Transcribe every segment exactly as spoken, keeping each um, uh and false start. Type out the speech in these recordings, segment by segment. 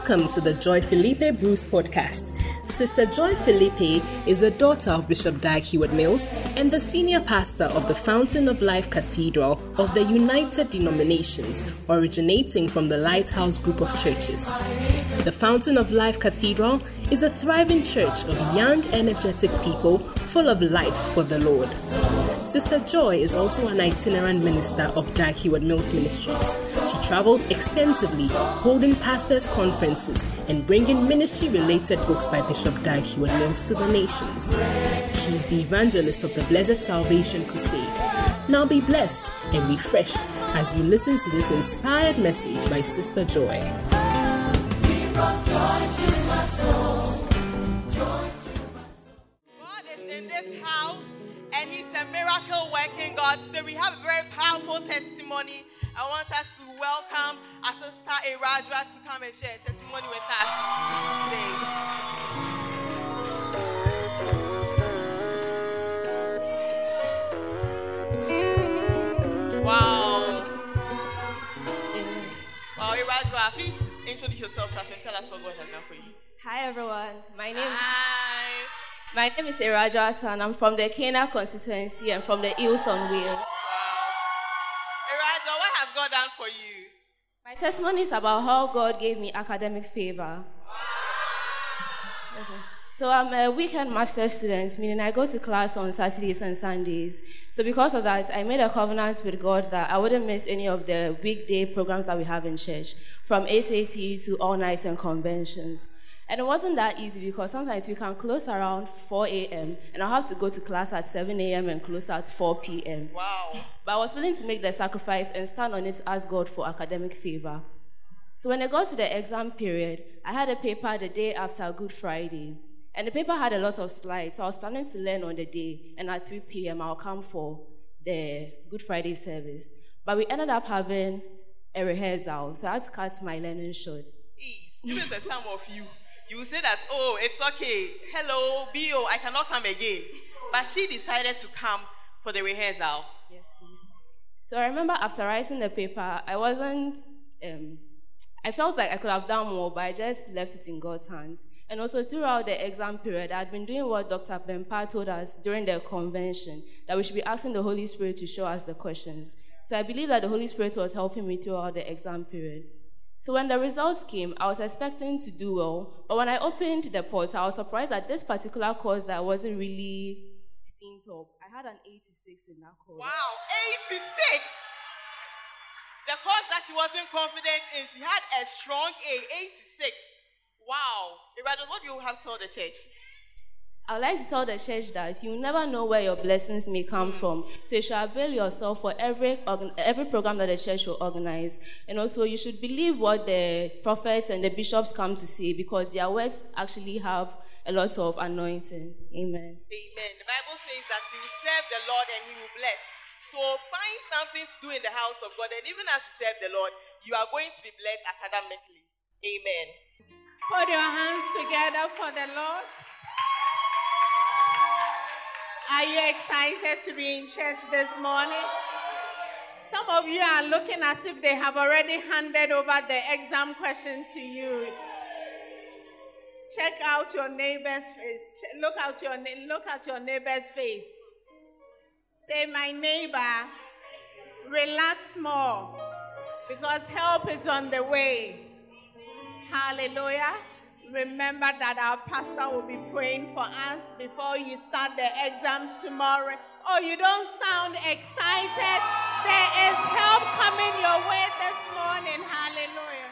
Welcome to the Joy Felipe Bruce podcast. Sister Joy Felipe is a daughter of Bishop Dag Heward-Mills and the senior pastor of the Fountain of Life Cathedral of the United Denominations, originating from the Lighthouse Group of Churches. The Fountain of Life Cathedral is a thriving church of young, energetic people full of life for the Lord. Sister Joy is also an itinerant minister of Dag Heward-Mills Ministries. She travels extensively, holding pastors' conferences and bringing ministry-related books by Bishop Dag Heward-Mills to the nations. She is the evangelist of the Blessed Salvation Crusade. Now be blessed and refreshed as you listen to this inspired message by Sister Joy. God is in this house and He's a miracle working God. Today we have a very powerful testimony. I want us to welcome our sister Irajwa to come and share a testimony with us today. Wow. Wow, Irajwa, please introduce yourself to us and tell us what God has done for you. Hi everyone, my name Hi. my name is Irajwa Hassan. I'm from the Cana constituency and from the Hills on Wheels. Wow. Irajwa, what has God done for you? My testimony is about how God gave me academic favor. Wow. Okay. So I'm a weekend master's student, meaning I go to class on Saturdays and Sundays. So because of that, I made a covenant with God that I wouldn't miss any of the weekday programs that we have in church, from A C T to all nights and conventions. And it wasn't that easy because sometimes we can close around four a.m. and I'll have to go to class at seven a.m. and close at four p.m. Wow. But I was willing to make the sacrifice and stand on it to ask God for academic favor. So when I got to the exam period, I had a paper the day after Good Friday. And the paper had a lot of slides, so I was planning to learn on the day, and at three p.m. I'll come for the Good Friday service. But we ended up having a rehearsal, so I had to cut my learning short. Please, even the some of you, you will say that, oh, it's okay. Hello, B O, I cannot come again. But she decided to come for the rehearsal. Yes, please. So I remember after writing the paper, I wasn't, um, I felt like I could have done more, but I just left it in God's hands. And also throughout the exam period, I had been doing what Doctor Bempa told us during the convention, that we should be asking the Holy Spirit to show us the questions. So I believe that the Holy Spirit was helping me throughout the exam period. So when the results came, I was expecting to do well, but when I opened the portal, I was surprised that this particular course that I wasn't really seen top, I had an eighty-six in that course. Wow, eighty-six! The course that she wasn't confident in, she had a strong A, eighty-six. Wow. Irajwa, what do you have to tell the church? I would like to tell the church that you never know where your blessings may come from. So you should avail yourself for every every program that the church will organize. And also you should believe what the prophets and the bishops come to say, because their words actually have a lot of anointing. Amen. Amen. The Bible says that you will serve the Lord and He will bless. So find something to do in the house of God, and even as you serve the Lord, you are going to be blessed academically. Amen. Put your hands together for the Lord. Are you excited to be in church this morning? Some of you are looking as if they have already handed over the exam question to you. Check out your neighbor's face. Look out your look at your neighbor's face. Say, my neighbor, relax more, because help is on the way. Hallelujah. Remember that our pastor will be praying for us before you start the exams tomorrow. Oh, you don't sound excited. There is help coming your way this morning. Hallelujah.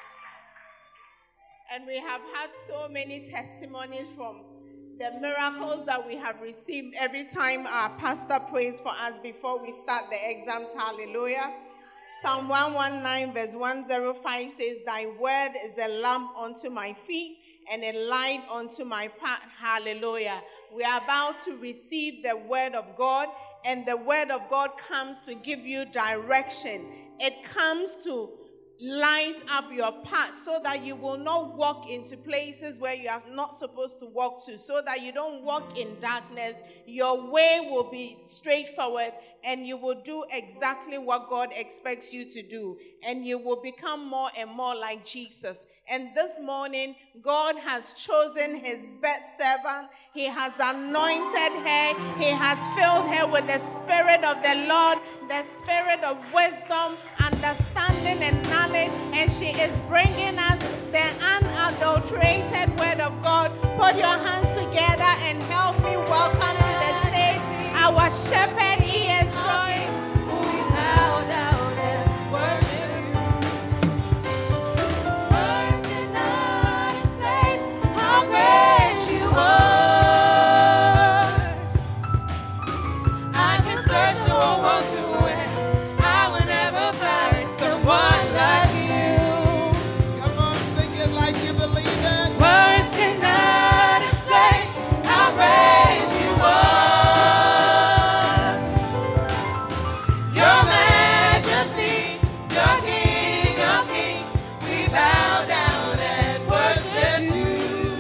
And we have had so many testimonies from the miracles that we have received every time our pastor prays for us before we start the exams. Hallelujah. Psalm one nineteen verse one oh five says, thy word is a lamp unto my feet and a light unto my path. Hallelujah. We are about to receive the word of God, and the word of God comes to give you direction. It comes to light up your path so that you will not walk into places where you are not supposed to walk to, so that you don't walk in darkness. Your way will be straightforward and you will do exactly what God expects you to do. and you will become more and more like Jesus. And this morning, God has chosen his best servant. He has anointed her. He has filled her with the Spirit of the Lord, the Spirit of wisdom, understanding, and knowledge. And she is bringing us the unadulterated word of God. Put your hands together and help me welcome to the stage our shepherd, E S Joy. We bow down and worship you. Words cannot explain how great you are. I can search the whole world through it. I will never find someone like you. Come on, sing it like you believe it. Words cannot explain how great you are. Your majesty, your King of kings, we bow down and worship you.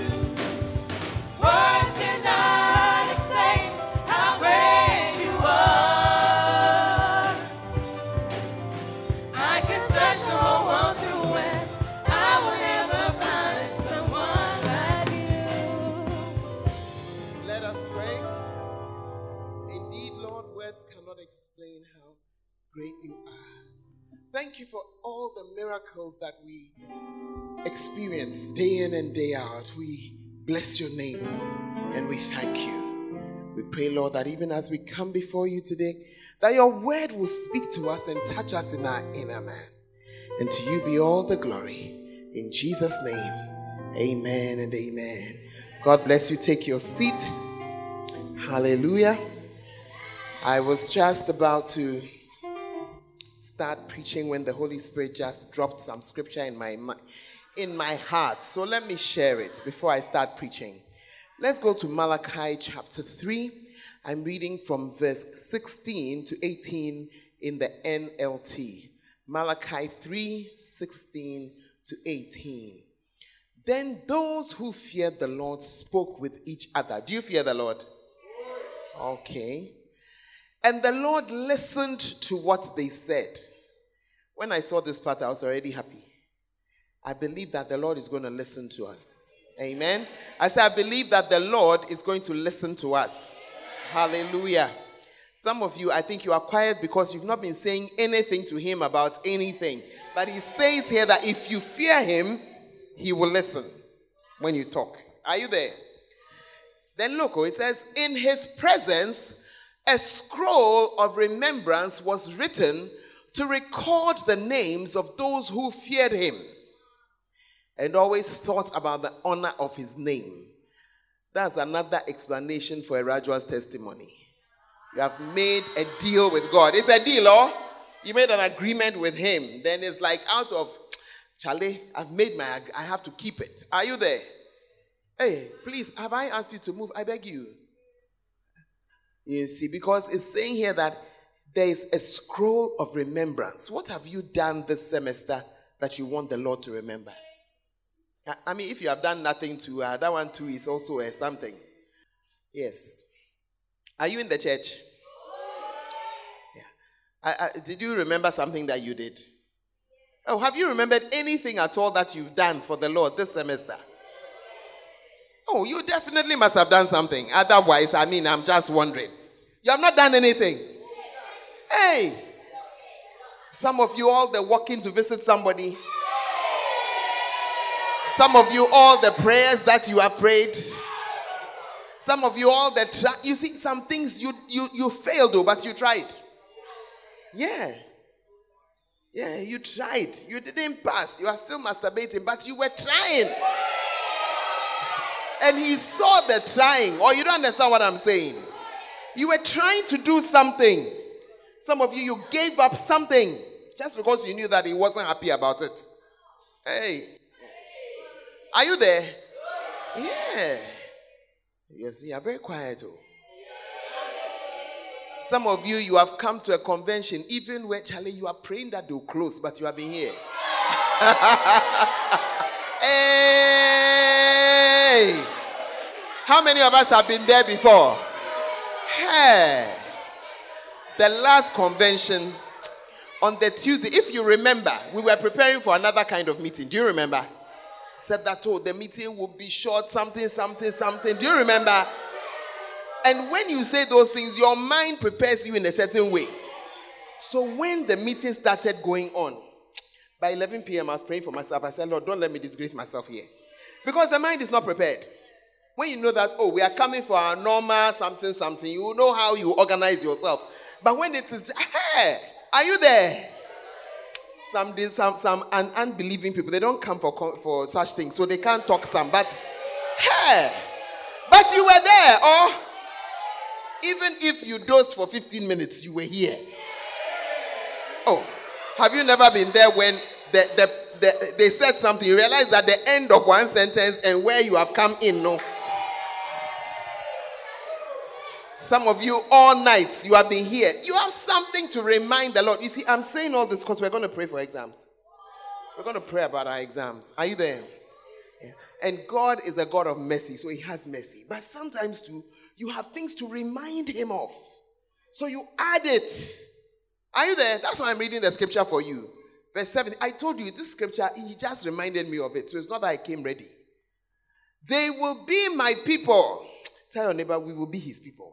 Words cannot explain how great you are. I can search the whole world through it. I will never find someone like you. Let us pray. Indeed, Lord, words cannot explain how great you are. Thank you for all the miracles that we experience day in and day out. We bless your name and we thank you. We pray, Lord, that even as we come before you today, that your word will speak to us and touch us in our inner man. And to you be all the glory. In Jesus' name, amen and amen. God bless you. Take your seat. Hallelujah. I was just about to start preaching when the Holy Spirit just dropped some scripture in my mi- in my heart. So let me share it before I start preaching. Let's go to Malachi chapter three. I'm reading from verse sixteen to eighteen in the N L T. Malachi three, sixteen to eighteen. Then those who feared the Lord spoke with each other. Do you fear the Lord? Okay. And the Lord listened to what they said. When I saw this part, I was already happy. I believe that the Lord is going to listen to us. Amen. I said, I believe that the Lord is going to listen to us. Hallelujah. Some of you, I think you are quiet because you've not been saying anything to him about anything. But he says here that if you fear him, he will listen when you talk. Are you there? Then look, it says, in his presence, a scroll of remembrance was written to record the names of those who feared him and always thought about the honor of his name. That's another explanation for Erajua's testimony. You have made a deal with God. It's a deal, oh? You made an agreement with him. Then it's like out of, Charlie, I've made my, I have to keep it. Are you there? Hey, please, have I asked you to move? I beg you. You see, because it's saying here that there is a scroll of remembrance. What have you done this semester that you want the Lord to remember? I mean, if you have done nothing to, uh, that one too is also uh, something. Yes. Are you in the church? Yeah. I, I, did you remember something that you did? Oh, have you remembered anything at all that you've done for the Lord this semester? Oh, you definitely must have done something. Otherwise, I mean, I'm just wondering. You have not done anything. Hey! Some of you all the walking to visit somebody. Some of you all the prayers that you have prayed. Some of you all the tra- you see some things you you you failed though, but you tried. Yeah. Yeah, you tried. You didn't pass. You are still masturbating, but you were trying. And he saw the trying. Or you don't understand what I'm saying. You were trying to do something. Some of you, you gave up something just because you knew that he wasn't happy about it. Hey. Are you there? Yeah. Yes, you are very quiet. Oh. Some of you, you have come to a convention, even when, Charlie, you are praying that they'll close, but you have been here. Hey! How many of us have been there before? Hey! The last convention, On the Tuesday, if you remember, we were preparing for another kind of meeting. Do you remember? Said that, oh, the meeting will be short, something, something, something. Do you remember? And when you say those things, your mind prepares you in a certain way. So when the meeting started going on, by eleven p.m. I was praying for myself. I said, Lord, don't let me disgrace myself here. Because the mind is not prepared. When you know that, oh, we are coming for our normal something, something, you know how you organize yourself. But when it is, hey, are you there? Some, some, some un- unbelieving people, they don't come for, for such things, so they can't talk some. But, hey, but you were there, or even if you dozed for fifteen minutes, you were here. Oh, have you never been there when the, the, the, they said something, you realize that the end of one sentence and where you have come in, no? Some of you, all nights, you have been here. You have something to remind the Lord. You see, I'm saying all this because we're going to pray for exams. We're going to pray about our exams. Are you there? Yeah. And God is a God of mercy, so he has mercy. But sometimes, too, you have things to remind him of. So you add it. Are you there? That's why I'm reading the scripture for you. Verse seven. I told you, this scripture, he just reminded me of it. So it's not that I came ready. They will be my people. Tell your neighbor, we will be his people.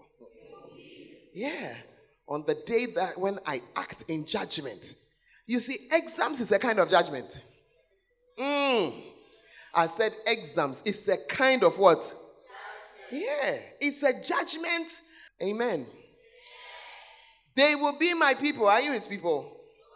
Yeah. On the day that when I act in judgment. You see, exams is a kind of judgment. Mm. I said exams. It's a kind of what? Yeah. It's a judgment. Amen. They will be my people. Are you his people?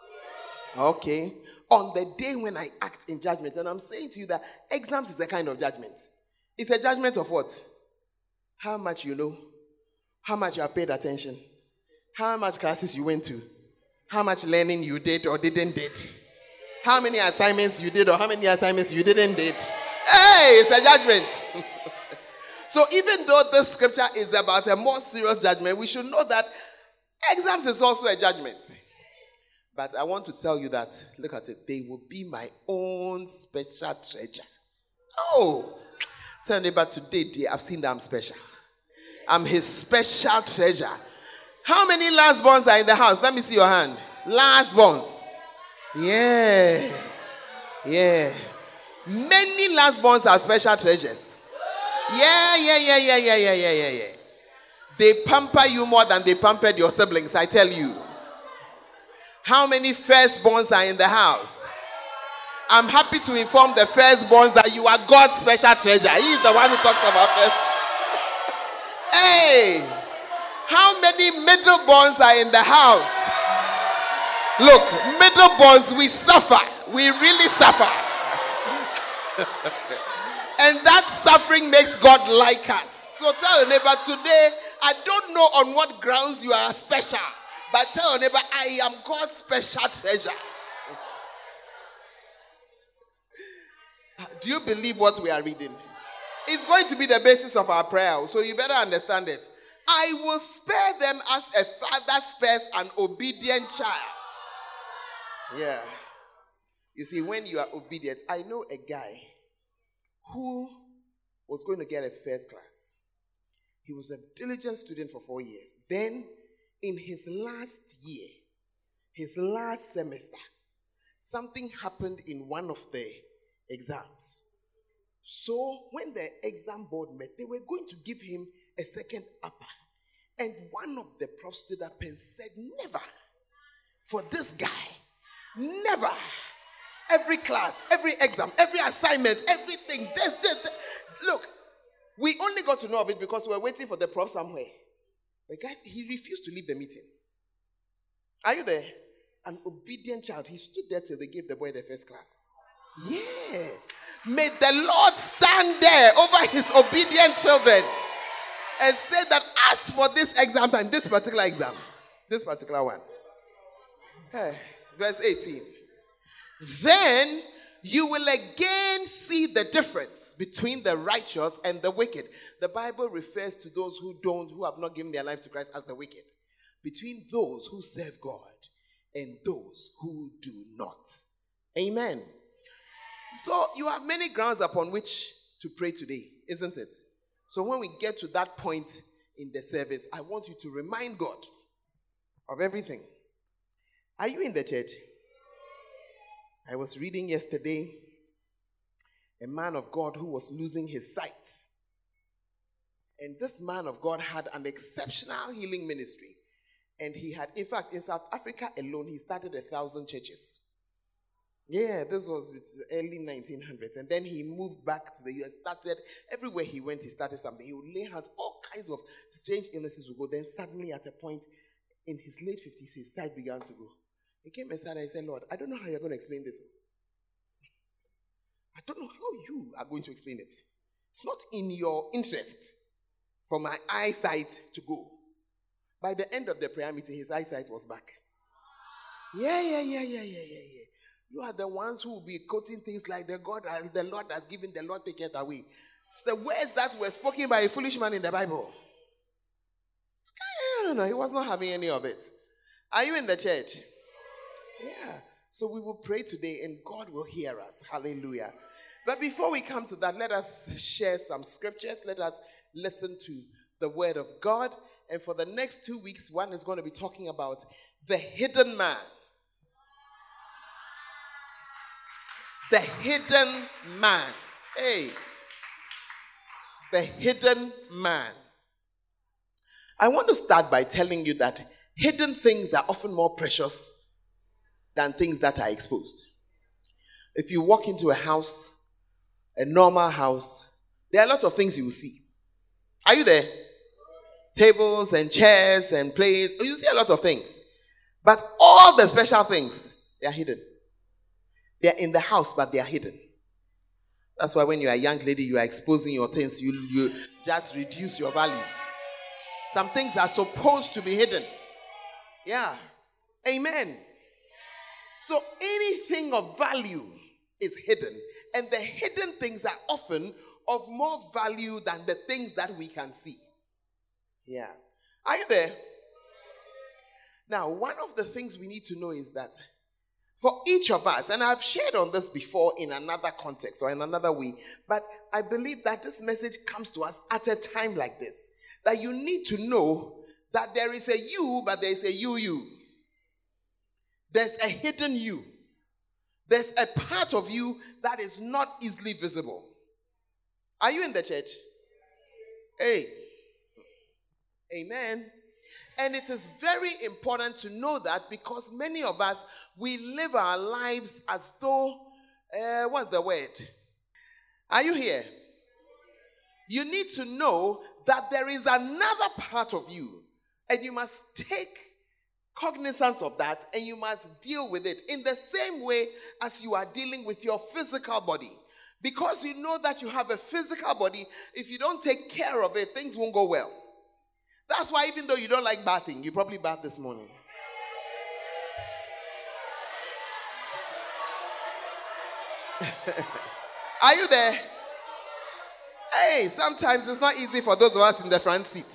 Okay. On the day when I act in judgment. And I'm saying to you that exams is a kind of judgment. It's a judgment of what? How much you know. How much you have paid attention? How much classes you went to? How much learning you did or didn't did? How many assignments you did or how many assignments you didn't did? Hey, it's a judgment. So even though this scripture is about a more serious judgment, we should know that exams is also a judgment. But I want to tell you that, look at it, they will be my own special treasure. Oh, tell neighbor today, dear, I've seen that I'm special. I'm his special treasure. How many last borns are in the house? Let me see your hand. Last borns. Yeah. Yeah. Many last borns are special treasures. Yeah, yeah, yeah, yeah, yeah, yeah, yeah, yeah, yeah. They pamper you more than they pampered your siblings, I tell you. How many firstborns are in the house? I'm happy to inform the firstborns that you are God's special treasure. He is the one who talks about first. Hey, how many middleborns are in the house? Look, middleborns, we suffer. We really suffer. And that suffering makes God like us. So tell your neighbor today, I don't know on what grounds you are special, but tell your neighbor, I am God's special treasure. Do you believe what we are reading? It's going to be the basis of our prayer, so you better understand it. I will spare them as a father spares an obedient child. Yeah. You see, when you are obedient, I know a guy who was going to get a first class. He was a diligent student for four years. Then, in his last year, his last semester, something happened in one of the exams. So when the exam board met, they were going to give him a second upper. And one of the profs stood up and said, never. For this guy, never. Every class, every exam, every assignment, everything. This, this, this. Look, we only got to know of it because we were waiting for the prof somewhere. But guys, he refused to leave the meeting. Are you there? An obedient child. He stood there till they gave the boy the first class. Yeah. May the Lord stand there over his obedient children and say that ask for this exam time, this particular exam, this particular one. Hey, verse eighteen. Then you will again see the difference between the righteous and the wicked. The Bible refers to those who don't, who have not given their life to Christ as the wicked. Between those who serve God and those who do not. Amen. So you have many grounds upon which to pray today, isn't it? So when we get to that point in the service, I want you to remind God of everything. Are you in the church? I was reading yesterday a man of God who was losing his sight. And this man of God had an exceptional healing ministry. And he had, in fact, in South Africa alone, he started a thousand churches. Yeah, this was the early nineteen hundreds. And then he moved back to the U S, started, everywhere he went, he started something. He would lay hands, all kinds of strange illnesses would go. Then suddenly at a point, in his late fifties, his sight began to go. He came inside and he said, Lord, I don't know how you're going to explain this. I don't know how you are going to explain it. It's not in your interest for my eyesight to go. By the end of the prayer meeting, his eyesight was back. Yeah, yeah, yeah, yeah, yeah, yeah, yeah. You are the ones who will be quoting things like the God, the Lord has given, the Lord take it away. It's the words that were spoken by a foolish man in the Bible. No, no, no, he was not having any of it. Are you in the church? Yeah. So we will pray today and God will hear us. Hallelujah. But before we come to that, let us share some scriptures. Let us listen to the word of God. And for the next two weeks, one is going to be talking about the hidden man. The hidden man. Hey. The hidden man. I want to start by telling you that hidden things are often more precious than things that are exposed. If you walk into a house, a normal house, there are lots of things you will see. Are you there? Tables and chairs and plates. You see a lot of things. But all the special things, they are hidden. They are in the house, but they are hidden. That's why when you are a young lady, you are exposing your things. You, you just reduce your value. Some things are supposed to be hidden. Yeah. Amen. So anything of value is hidden. And the hidden things are often of more value than the things that we can see. Yeah. Are you there? Now, one of the things we need to know is that for each of us, and I've shared on this before in another context or in another way, but I believe that this message comes to us at a time like this. That you need to know that there is a you, but there is a you, you. There's a hidden you. There's a part of you that is not easily visible. Are you in the church? Hey. Amen. And it is very important to know that because many of us, we live our lives as though, uh, what's the word? Are you here? You need to know that there is another part of you, and you must take cognizance of that, and you must deal with it in the same way as you are dealing with your physical body. Because you know that you have a physical body, if you don't take care of it, things won't go well. That's why even though you don't like bathing, you probably bathed this morning. Are you there? Hey, sometimes it's not easy for those of us in the front seat.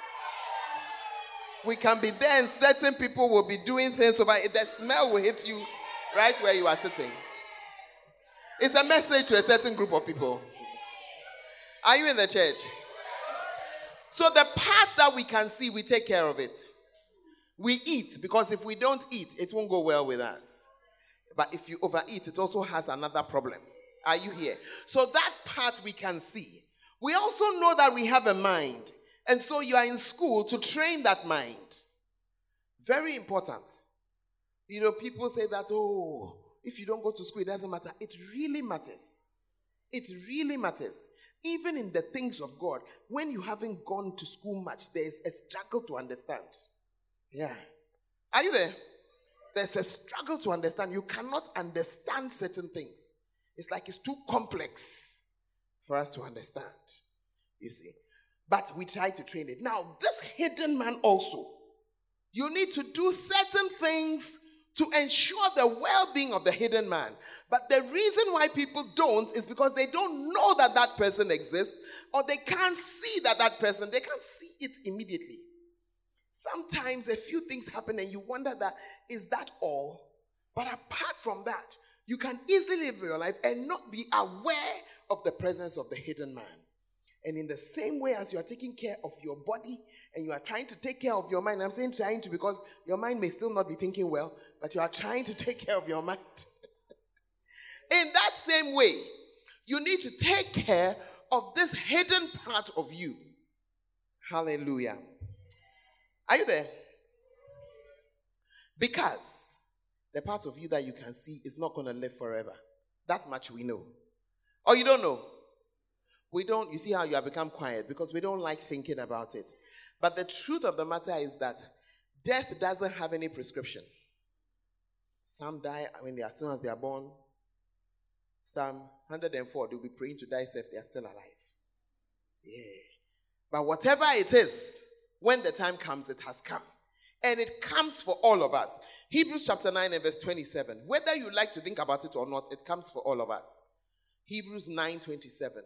We can be there and certain people will be doing things over it. The smell will hit you right where you are sitting. It's a message to a certain group of people. Are you in the church? So the part that we can see, we take care of it. We eat, because if we don't eat, it won't go well with us. But if you overeat, it also has another problem. Are you here? So that part we can see. We also know that we have a mind. And so you are in school to train that mind. Very important. You know, people say that, oh, if you don't go to school, it doesn't matter. It really matters. It really matters. Even in the things of God, when you haven't gone to school much, there's a struggle to understand. Yeah. Are you there? There's a struggle to understand. You cannot understand certain things. It's like it's too complex for us to understand. You see. But we try to train it. Now, this hidden man also, you need to do certain things to ensure the well-being of the hidden man. But the reason why people don't is because they don't know that that person exists, or they can't see that that person, they can't see it immediately. Sometimes a few things happen and you wonder that, is that all? But apart from that, you can easily live your life and not be aware of the presence of the hidden man. And in the same way as you are taking care of your body and you are trying to take care of your mind, I'm saying trying to because your mind may still not be thinking well, but you are trying to take care of your mind. In that same way, you need to take care of this hidden part of you. Hallelujah. Are you there? Because the part of you that you can see is not going to live forever. That much we know. Or you don't know. We don't, you see how you have become quiet because we don't like thinking about it. But the truth of the matter is that death doesn't have any prescription. Some die when they are, as soon as they are born. Psalm one hundred four, they'll be praying to die safe, they are still alive. Yeah. But whatever it is, when the time comes, it has come. And it comes for all of us. Hebrews chapter nine and verse twenty-seven. Whether you like to think about it or not, it comes for all of us. Hebrews nine twenty-seven.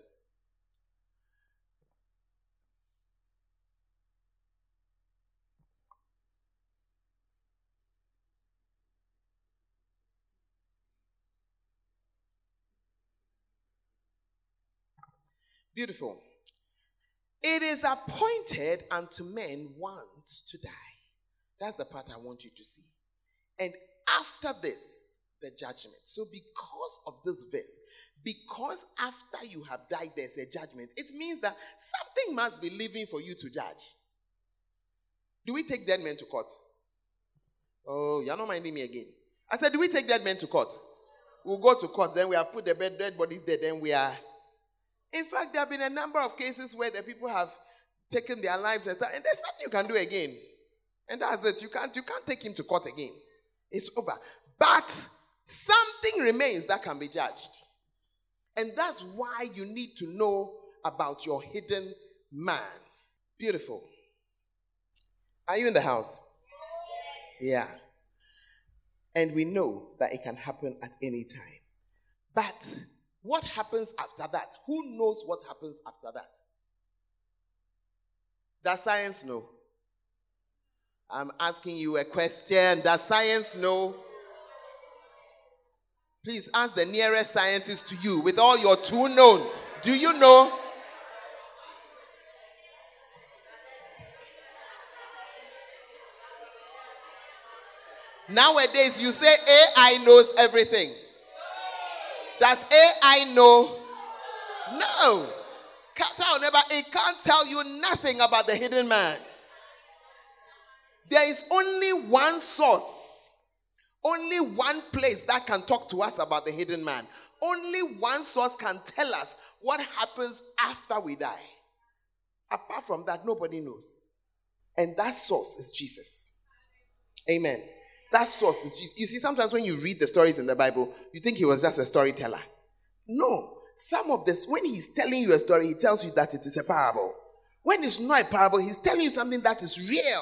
Beautiful. It is appointed unto men once to die. That's the part I want you to see. And after this, the judgment. So because of this verse, because after you have died, there's a judgment, it means that something must be living for you to judge. Do we take dead men to court? Oh, you're not minding me again. I said, do we take dead men to court? We'll go to court, then we have put the dead bodies there, then we are... In fact, there have been a number of cases where the people have taken their lives and stuff, and there's nothing you can do again. And that's it. You can't, you can't take him to court again. It's over. But something remains that can be judged. And that's why you need to know about your hidden man. Beautiful. Are you in the house? Yeah. And we know that it can happen at any time. But what happens after that? Who knows what happens after that? Does science know? I'm asking you a question. Does science know? Please ask the nearest scientist to you with all your two known. Do you know? Nowadays, you say A I knows everything. Does A I know? No. It can't tell you nothing about the hidden man. There is only one source, only one place that can talk to us about the hidden man. Only one source can tell us what happens after we die. Apart from that, nobody knows. And that source is Jesus. Amen. That source is Jesus. You see, sometimes when you read the stories in the Bible, you think he was just a storyteller. No. Some of this, when he's telling you a story, he tells you that it is a parable. When it's not a parable, he's telling you something that is real.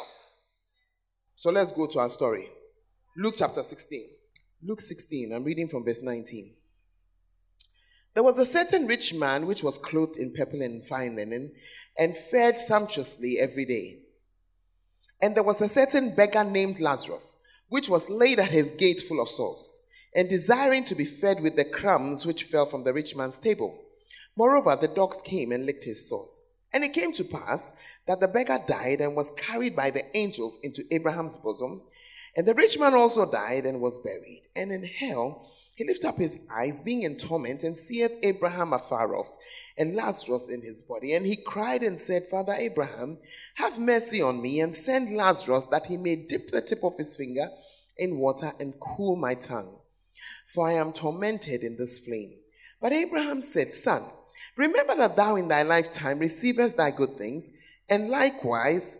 So let's go to our story. Luke chapter sixteen. Luke sixteen, I'm reading from verse nineteen. There was a certain rich man which was clothed in purple and fine linen and fared sumptuously every day. And there was a certain beggar named Lazarus, which was laid at his gate full of sores, and desiring to be fed with the crumbs which fell from the rich man's table. Moreover, the dogs came and licked his sores. And it came to pass that the beggar died and was carried by the angels into Abraham's bosom. And the rich man also died and was buried. And in hell he lifted up his eyes, being in torment, and seeth Abraham afar off, and Lazarus in his body. And he cried and said, Father Abraham, have mercy on me, and send Lazarus, that he may dip the tip of his finger in water and cool my tongue, for I am tormented in this flame. But Abraham said, Son, remember that thou in thy lifetime receivest thy good things, and likewise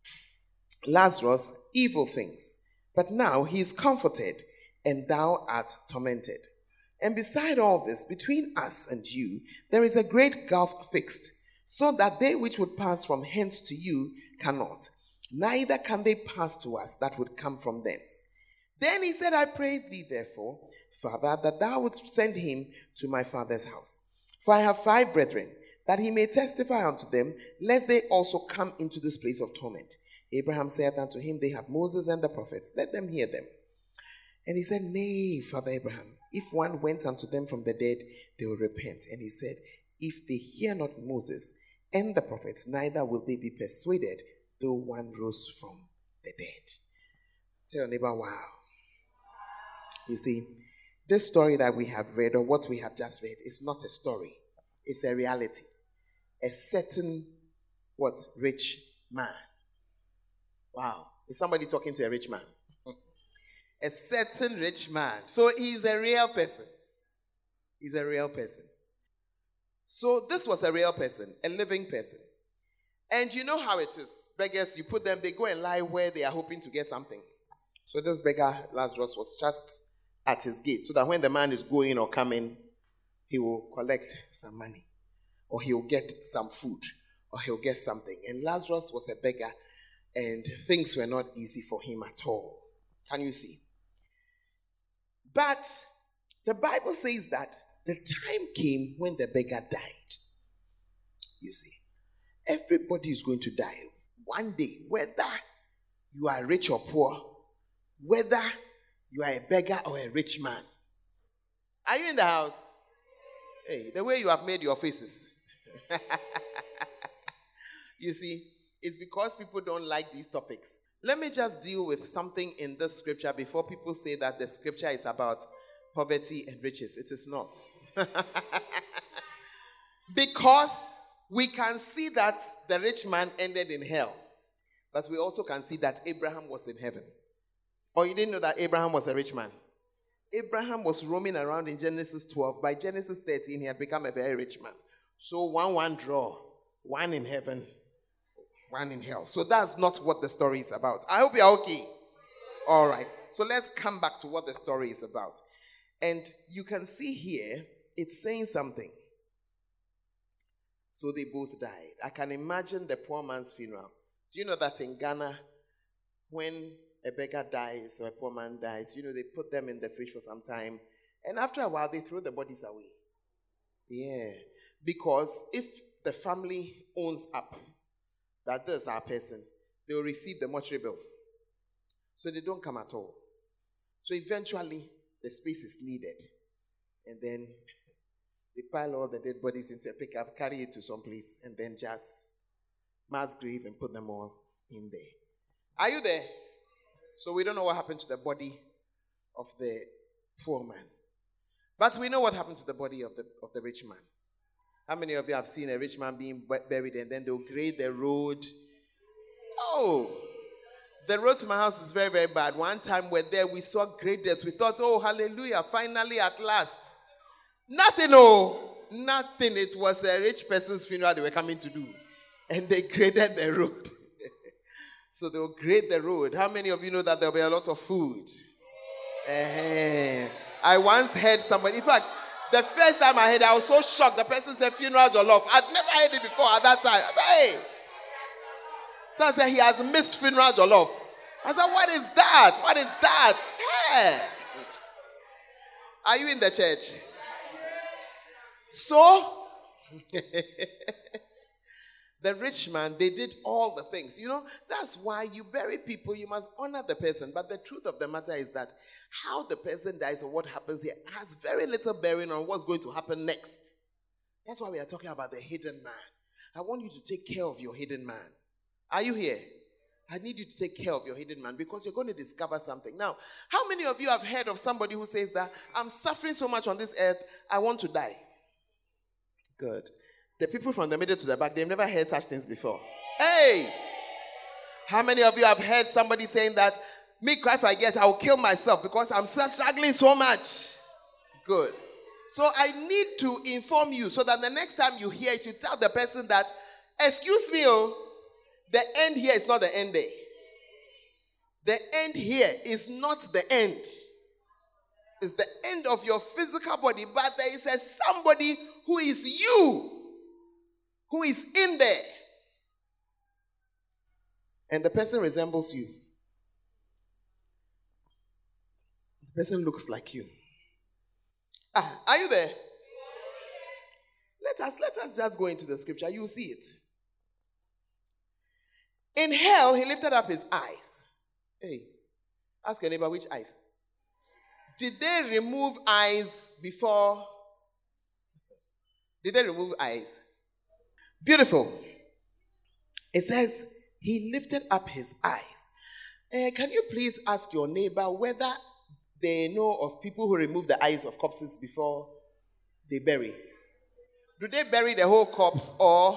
Lazarus evil things. But now he is comforted, and thou art tormented. And beside all this, between us and you, there is a great gulf fixed, so that they which would pass from hence to you cannot, neither can they pass to us that would come from thence. Then he said, I pray thee therefore, Father, that thou wouldst send him to my father's house. For I have five brethren, that he may testify unto them, lest they also come into this place of torment. Abraham saith unto him, They have Moses and the prophets, let them hear them. And he said, Nay, Father Abraham, if one went unto them from the dead, they will repent. And he said, If they hear not Moses and the prophets, neither will they be persuaded, though one rose from the dead. Tell your neighbor, wow. You see, this story that we have read, or what we have just read, is not a story. It's a reality. A certain, what, rich man. Wow. Is somebody talking to a rich man? A certain rich man. So he's a real person. He's a real person. So this was a real person, a living person. And you know how it is. Beggars, you put them, they go and lie where they are hoping to get something. So this beggar, Lazarus, was just at his gate, so that when the man is going or coming, he will collect some money, or he'll get some food, or he'll get something. And Lazarus was a beggar, and things were not easy for him at all. Can you see? But the Bible says that the time came when the beggar died. You see, everybody is going to die one day, whether you are rich or poor, whether you are a beggar or a rich man. Are you in the house? Hey, the way you have made your faces. You see, it's because people don't like these topics. Let me just deal with something in this scripture before people say that the scripture is about poverty and riches. It is not. Because we can see that the rich man ended in hell. But we also can see that Abraham was in heaven. Or you didn't know that Abraham was a rich man? Abraham was roaming around in Genesis twelve. By Genesis thirteen, he had become a very rich man. So one, one draw. One in heaven, one in hell. So that's not what the story is about. I hope you're okay. All right. So let's come back to what the story is about. And you can see here, it's saying something. So they both died. I can imagine the poor man's funeral. Do you know that in Ghana, when a beggar dies or a poor man dies, you know, they put them in the fridge for some time. And after a while, they throw the bodies away. Yeah. Because if the family owns up that this is our person, they will receive the mortuary bill. So they don't come at all. So eventually, the space is needed. And then they pile all the dead bodies into a pickup, carry it to some place, and then just mass grave and put them all in there. Are you there? So we don't know what happened to the body of the poor man. But we know what happened to the body of the of the rich man. How many of you have seen a rich man being buried and then they'll grade the road? Oh, the road to my house is very, very bad. One time we're there, we saw graders. We thought, oh, hallelujah, finally at last. Nothing, oh, nothing. It was a rich person's funeral they were coming to do. And they graded the road. So they'll grade the road. How many of you know that there'll be a lot of food? Uh-huh. I once heard somebody, in fact, the first time I heard it, I was so shocked. The person said funeral jollof. I'd never heard it before at that time. I said, hey. So I said, he has missed funeral jollof. I said, what is that? What is that? Hey. Are you in the church? So, the rich man, they did all the things. You know, that's why you bury people, you must honor the person. But the truth of the matter is that how the person dies or what happens here has very little bearing on what's going to happen next. That's why we are talking about the hidden man. I want you to take care of your hidden man. Are you here? I need you to take care of your hidden man because you're going to discover something. Now, how many of you have heard of somebody who says that I'm suffering so much on this earth, I want to die? Good. The people from the middle to the back, they've never heard such things before. Hey! How many of you have heard somebody saying that, me cry if I get, I will kill myself because I'm struggling so much? Good. So I need to inform you so that the next time you hear it, you tell the person that, excuse me, oh, the end here is not the end there. The end here is not the end. It's the end of your physical body, but there is a somebody who is you, who is in there. And the person resembles you. The person looks like you. Ah, are you there? Let us, let us just go into the scripture. You will see it. In hell, he lifted up his eyes. Hey, ask your neighbor, which eyes? Did they remove eyes before? Did they remove eyes? Beautiful. It says, he lifted up his eyes. Uh, can you please ask your neighbor whether they know of people who remove the eyes of corpses before they bury? Do they bury the whole corpse or?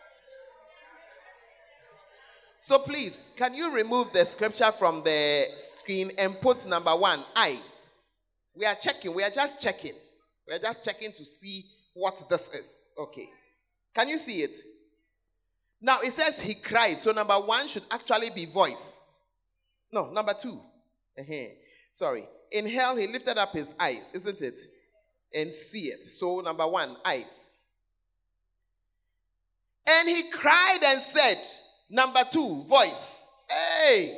So please, can you remove the scripture from the screen and put number one, eyes? We are checking. We are just checking. We are just checking to see what this is. Okay. Can you see it? Now it says he cried. So number one should actually be voice. No, number two. Uh-huh. Sorry. In hell he lifted up his eyes, isn't it? And see it. So number one, eyes. And he cried and said, number two, voice. Hey!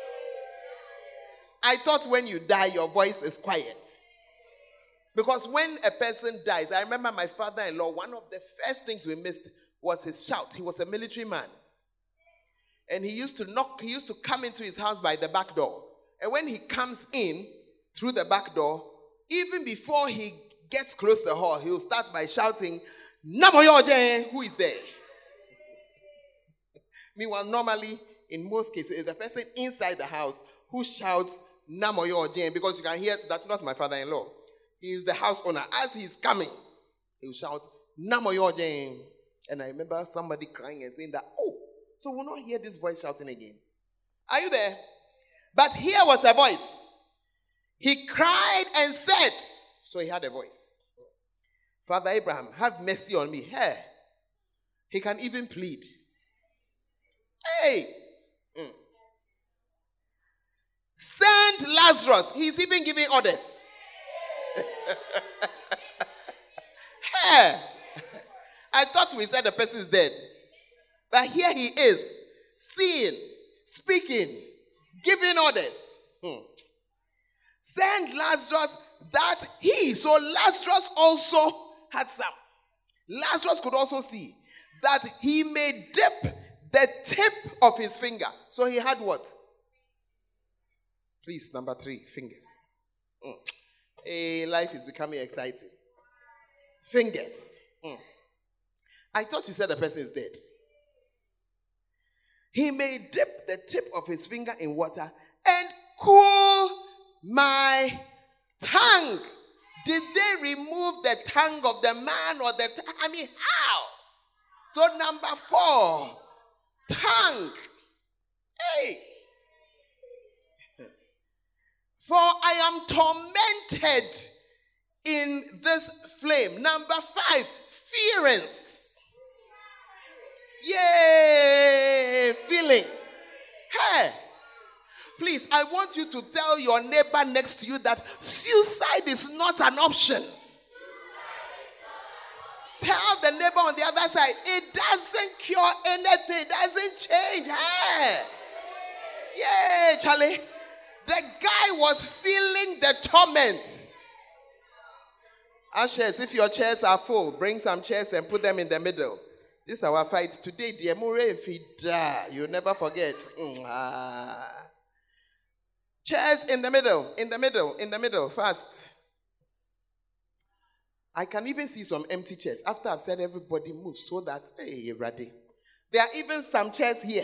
I thought when you die, your voice is quiet. Because when a person dies, I remember my father-in-law, one of the first things we missed was his shout. He was a military man. And he used to knock, he used to come into his house by the back door. And when he comes in through the back door, even before he gets close to the hall, he will start by shouting, Namoyoje, who is there? Meanwhile, normally, in most cases, it's the person inside the house who shouts, Namoyoje, because you can hear that's not my father-in-law. He is the house owner. As he's coming, he will shout, Namoyoje. And I remember somebody crying and saying that, oh, so we'll not hear this voice shouting again. Are you there? But here was a voice. He cried and said, so he had a voice. Father Abraham, have mercy on me. Hey, he can even plead. Hey, mm. Send Lazarus. He's even giving orders. Hey, I thought we said the person is dead. But here he is, seeing, speaking, giving orders. Hmm. Send Lazarus that he, so Lazarus also had some. Lazarus could also see that he may dip the tip of his finger. So he had what? Please, number three, fingers. Mm. Hey, life is becoming exciting. Fingers. Mm. I thought you said the person is dead. He may dip the tip of his finger in water and cool my tongue. Did they remove the tongue of the man or the tongue? I mean, how? So number four, tongue. Hey. For I am tormented in this flame. Number five, fearings. Yay, feelings. Hey, please, I want you to tell your neighbor next to you that suicide is not an option. Tell the neighbor on the other side, it doesn't cure anything, it doesn't change. Hey, yay, Charlie. The guy was feeling the torment. Ashes, if your chairs are full, bring some chairs and put them in the middle. This is our fight today. Dear Mure, if he die, you'll never forget. Mm, ah. Chairs in the middle, in the middle, in the middle, fast. I can even see some empty chairs. After I've said everybody move so that, hey, ready. There are even some chairs here.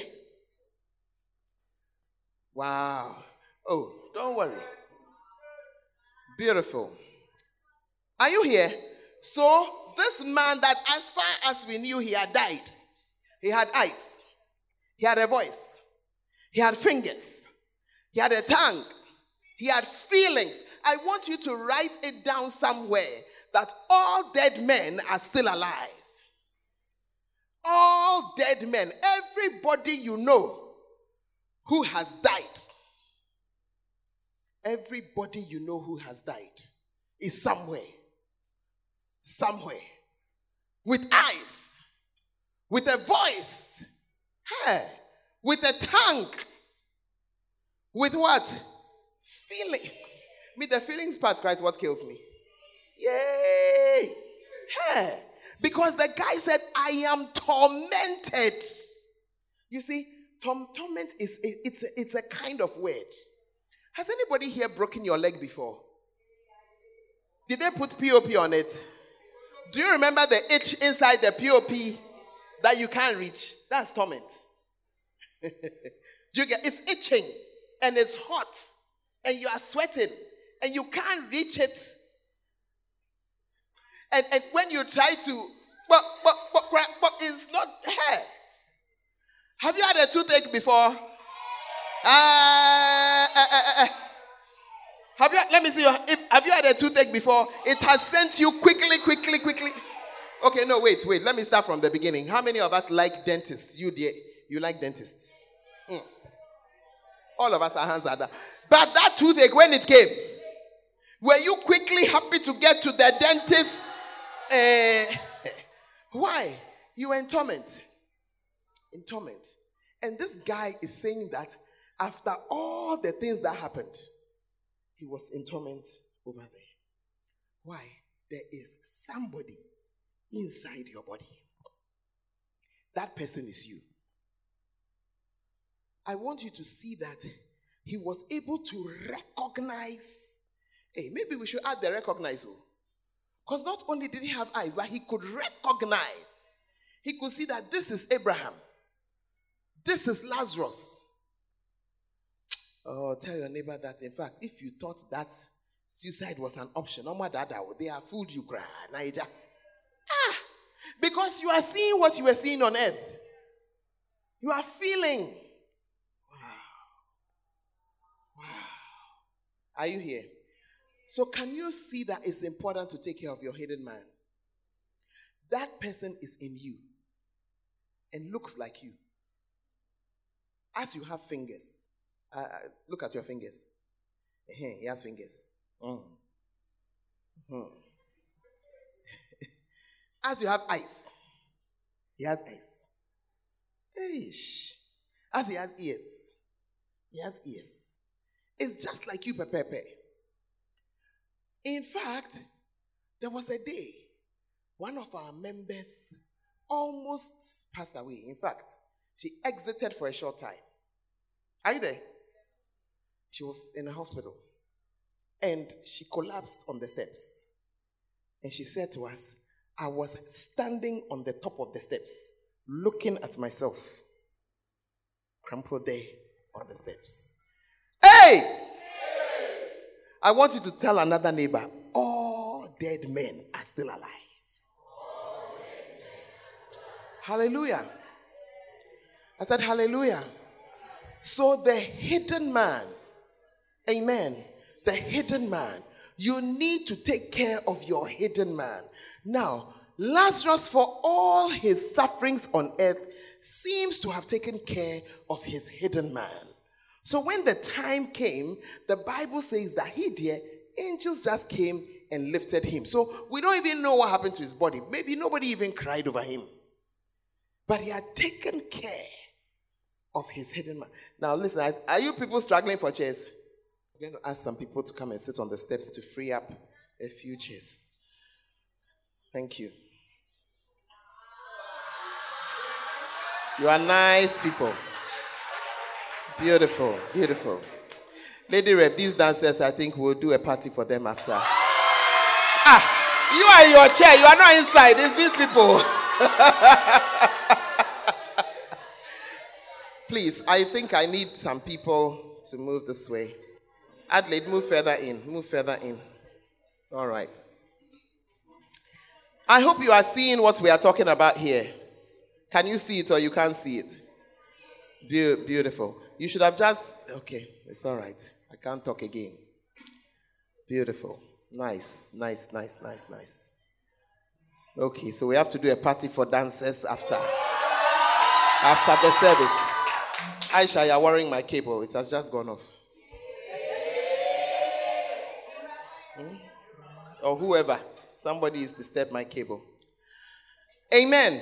Wow. Oh, don't worry. Beautiful. Are you here? So, this man that as far as we knew he had died, he had eyes, he had a voice, he had fingers, he had a tongue, he had feelings. I want you to write it down somewhere that all dead men are still alive. All dead men, everybody you know who has died, everybody you know who has died is somewhere. Somewhere. With eyes. With a voice. Hey. With a tongue. With what? Feeling. Me, the feelings part, Christ, what kills me. Yay. Hey. Because the guy said, I am tormented. You see, tor- torment is, it's a, it's a kind of word. Has anybody here broken your leg before? Did they put P O P on it? Do you remember the itch inside the P O P? that you can't reach. That's torment. Do you get? It's itching and it's hot and you are sweating and you can't reach it. And, and when you try to, but, but, but, but it's not hair. Have you had a toothache before? Uh, uh, uh, uh. Have you? Let me see. Your, if have you had a toothache before? It has sent you quickly, quickly, quickly. Okay, no, wait, wait. Let me start from the beginning. How many of us like dentists? You, dear, you like dentists? Hmm. All of us, our hands are down. But that toothache, when it came, were you quickly happy to get to the dentist? Uh, why? You were in torment. In torment. And this guy is saying that after all the things that happened, he was in torment over there. Why? There is somebody inside your body. That person is you. I want you to see that he was able to recognize. Hey, maybe we should add the recognize. Because not only did he have eyes, but he could recognize. He could see that this is Abraham. This is Lazarus. Oh, tell your neighbor that, in fact, if you thought that suicide was an option, they have fooled you, Naija. Ah, because you are seeing what you were seeing on earth. You are feeling. Wow. Wow. Are you here? So can you see that it's important to take care of your hidden man? That person is in you and looks like you. As you have fingers. Uh, look at your fingers. Uh-huh, he has fingers. Mm. Mm. As you have eyes, he has eyes. Eish. As he has ears, he has ears. It's just like you, Pepe. In fact, there was a day one of our members almost passed away. In fact, she exited for a short time. Are you there? She was in a hospital and she collapsed on the steps. And she said to us, I was standing on the top of the steps, looking at myself, crumpled there on the steps. Hey! Hey! I want you to tell another neighbor, all dead men are still alive. Hallelujah. I said hallelujah. So the hidden man, amen, the hidden man, you need to take care of your hidden man. Now, Lazarus, for all his sufferings on earth, seems to have taken care of his hidden man. So when the time came, the Bible says that he did, angels just came and lifted him. So we don't even know what happened to his body. Maybe nobody even cried over him. But he had taken care of his hidden man. Now listen, are you people struggling for chairs? I'm going to ask some people to come and sit on the steps to free up a few chairs. Thank you. You are nice people. Beautiful, beautiful. Lady Reb, these dancers, I think we'll do a party for them after. Ah, you are in your chair. You are not inside. It's these people. Please, I think I need some people to move this way. Adelaide, move further in. Move further in. All right. I hope you are seeing what we are talking about here. Can you see it or you can't see it? Be- beautiful. You should have just... Okay, it's all right. I can't talk again. Beautiful. Nice, nice, nice, nice, nice. Okay, so we have to do a party for dancers after. After the service. Aisha, you're wearing my cable. It has just gone off. Hmm? Or whoever. Somebody has disturbed my cable. Amen.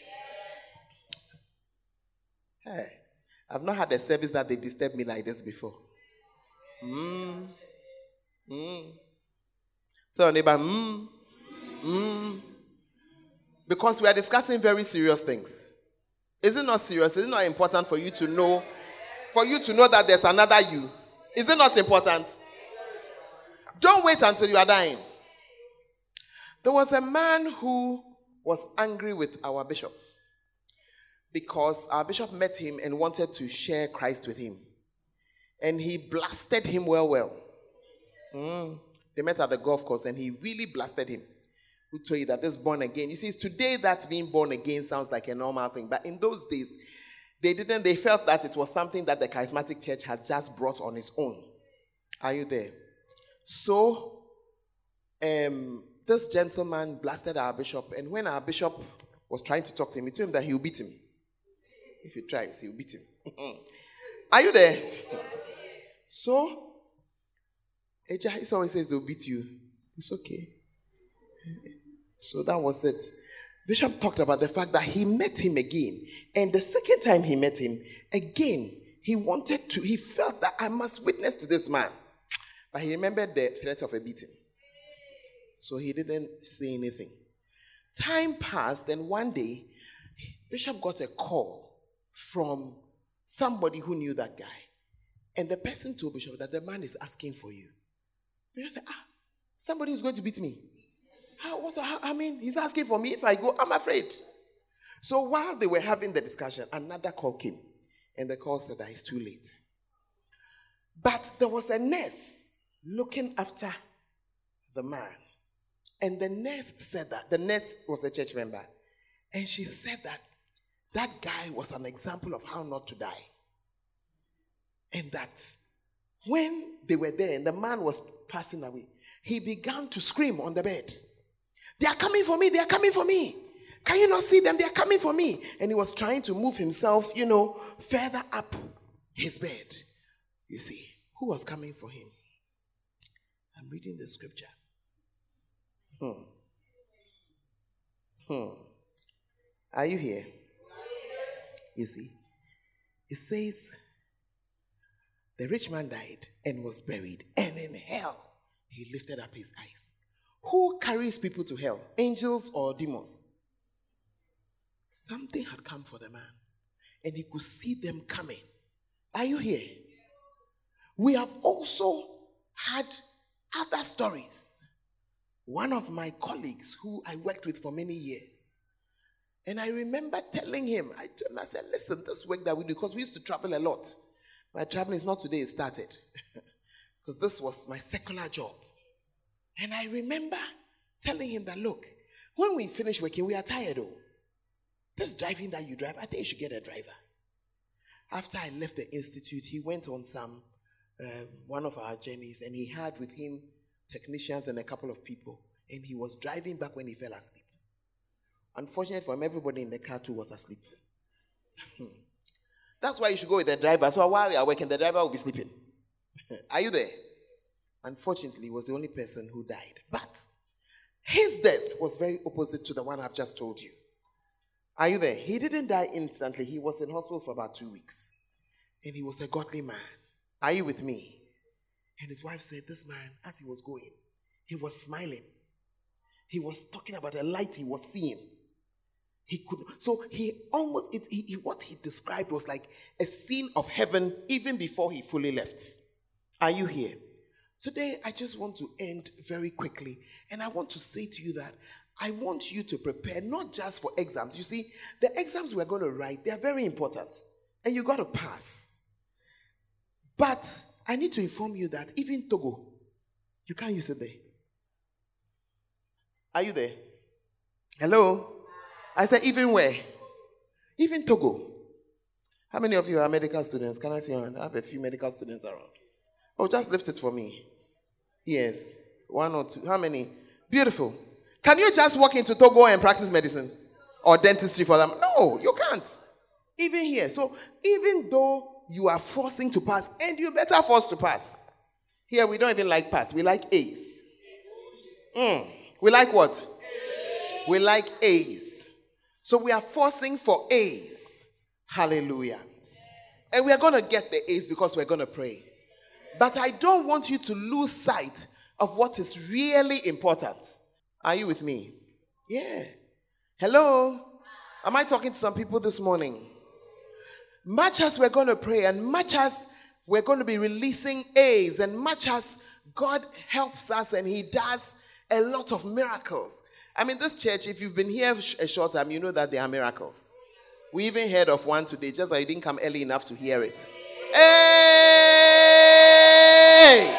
Hey, I've not had a service that they disturbed me like this before. Mm. Mm. Tell your neighbor, mm. Mm. Because we are discussing very serious things. Is it not serious? Is it not important for you to know, for you to know that there's another you? Is it not important? Don't wait until you are dying. There was a man who was angry with our bishop. because our bishop met him and wanted to share Christ with him. And he blasted him well, well. Mm. They met at the golf course and he really blasted him. Who told you that this born again? You see, it's today that being born again sounds like a normal thing. But in those days, they didn't, they felt that it was something that the charismatic church has just brought on its own. Are you there? So, um, this gentleman blasted our bishop, and when our bishop was trying to talk to him, he told him that he will beat him. If he tries, he will beat him. Are you there? So, Ejah always says they'll beat you. It's okay. So that was it. Bishop talked about the fact that he met him again. And the second time he met him, again, he wanted to, he felt that I must witness to this man. But he remembered the threat of a beating. So he didn't say anything. Time passed, and one day, Bishop got a call from somebody who knew that guy. And the person told Bishop that the man is asking for you. Bishop said, ah, somebody is going to beat me. How, what, how, I mean, he's asking for me. If I go, I'm afraid. So while they were having the discussion, another call came. And the call said that it's too late. But there was a nurse looking after the man. And the nurse said that. The nurse was a church member. And she said that that guy was an example of how not to die. And that when they were there and the man was passing away, he began to scream on the bed. They are coming for me. They are coming for me. Can you not see them? They are coming for me. And he was trying to move himself, you know, further up his bed. You see, who was coming for him? I'm reading the scripture. Hmm. Hmm. Are you here? You see, it says, the rich man died and was buried, and in hell he lifted up his eyes. Who carries people to hell? Angels or demons? Something had come for the man, and he could see them coming. Are you here? We have also had other stories. One of my colleagues who I worked with for many years, and I remember telling him, I told him, I said, listen, this work that we do, because we used to travel a lot. My traveling is not today, it started. Because this was my secular job. And I remember telling him that, look, when we finish working, we are tired, though. This driving that you drive, I think you should get a driver. After I left the institute, he went on some, um, one of our journeys, and he had with him technicians and a couple of people. And he was driving back when he fell asleep. Unfortunately for him, everybody in the car too was asleep. That's why you should go with the driver. So while you are working, the driver will be sleeping. Are you there? Unfortunately, he was the only person who died. But his death was very opposite to the one I've just told you. Are you there? He didn't die instantly. He was in hospital for about two weeks. And he was a godly man. Are you with me? And his wife said, this man, as he was going, he was smiling. He was talking about a light he was seeing. He could, so he almost, it, he, what he described was like a scene of heaven even before he fully left. Are you here? Today, I just want to end very quickly. And I want to say to you that I want you to prepare not just for exams. You see, the exams we're going to write, they are very important. And you got to pass. But I need to inform you that even Togo, you can't use it there. Are you there? Hello? I said, even where? Even Togo. How many of you are medical students? Can I see your hand? I have a few medical students around. Oh, just lift it for me. Yes. One or two. How many? Beautiful. Can you just walk into Togo and practice medicine? Or dentistry for them? No, you can't. Even here. So, even though you are forcing to pass, and you better force to pass. Here, we don't even like pass. We like A's. Mm. We like what? A's. We like A's. So we are forcing for A's. Hallelujah. And we are going to get the A's because we're going to pray. But I don't want you to lose sight of what is really important. Are you with me? Yeah. Hello? Am I talking to some people this morning? Much as we're going to pray, and much as we're going to be releasing A's, and much as God helps us and He does a lot of miracles. I mean, this church, if you've been here a short time, you know that there are miracles. We even heard of one today, just that you didn't come early enough to hear it. Hey!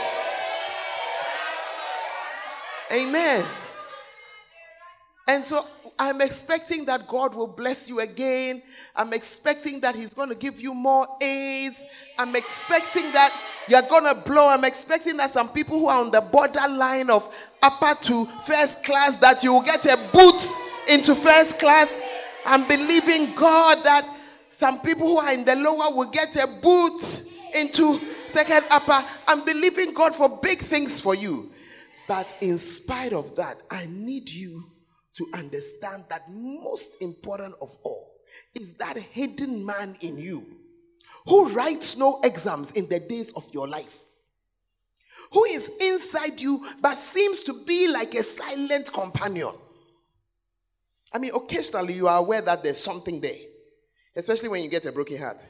Amen. And so I'm expecting that God will bless you again. I'm expecting that He's going to give you more A's. I'm expecting that you're going to blow. I'm expecting that some people who are on the borderline of upper to first class, that you will get a boot into first class. I'm believing God that some people who are in the lower will get a boot into second upper. I'm believing God for big things for you. But in spite of that, I need you to understand that most important of all is that hidden man in you who writes no exams in the days of your life, who is inside you but seems to be like a silent companion. I mean, occasionally you are aware that there's something there, especially when you get a broken heart.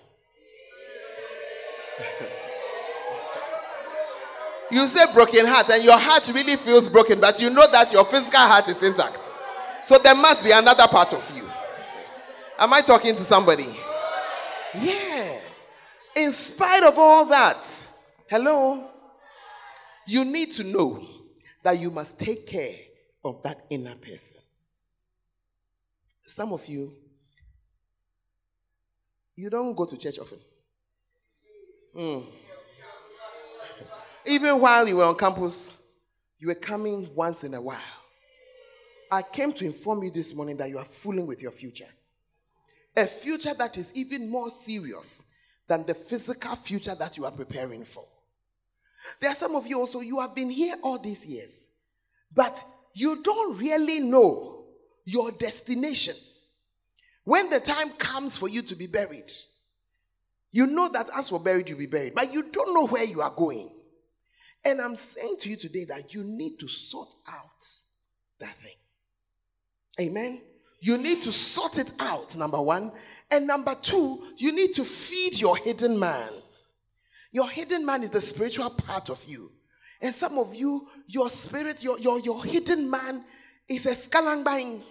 You say broken heart and your heart really feels broken, but you know that your physical heart is intact. So there must be another part of you. Am I talking to somebody? Yeah. In spite of all that, hello, you need to know that you must take care of that inner person. Some of you, you don't go to church often. Mm. Even while you were on campus, you were coming once in a while. I came to inform you this morning that you are fooling with your future. A future that is even more serious than the physical future that you are preparing for. There are some of you also, you have been here all these years, but you don't really know your destination. When the time comes for you to be buried, you know that as for buried, you'll be buried, but you don't know where you are going. And I'm saying to you today that you need to sort out that thing. Amen. You need to sort it out, number one. And number two, you need to feed your hidden man. Your hidden man is the spiritual part of you. And some of you, your spirit, your, your, your hidden man is a skalangbang.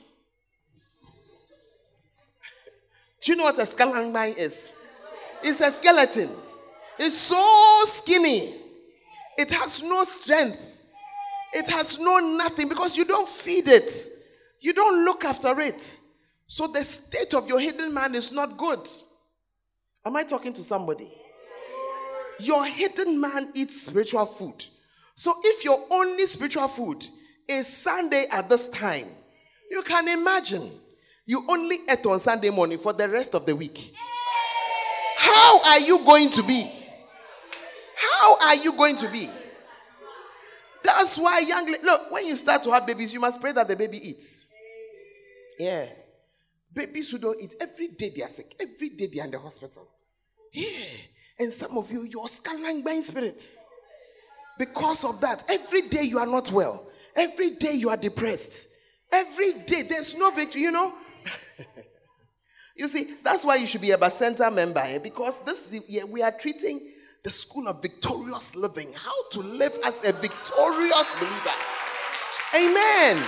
Do you know what a skalangbang is? It's a skeleton. It's so skinny. It has no strength. It has no nothing because you don't feed it. You don't look after it. So the state of your hidden man is not good. Am I talking to somebody? Your hidden man eats spiritual food. So if your only spiritual food is Sunday at this time, you can imagine you only ate on Sunday morning for the rest of the week. How are you going to be? How are you going to be? That's why young ladies, look, when you start to have babies, you must pray that the baby eats. Yeah. Babies who don't eat, every day they are sick. Every day they are in the hospital. Yeah. And some of you, you're scaling by spirit. Because of that, every day you are not well. Every day you are depressed. Every day there's no victory, you know. You see, that's why you should be a Bacenta member. Eh? Because this year we are treating the school of victorious living. How to live as a victorious believer. Amen.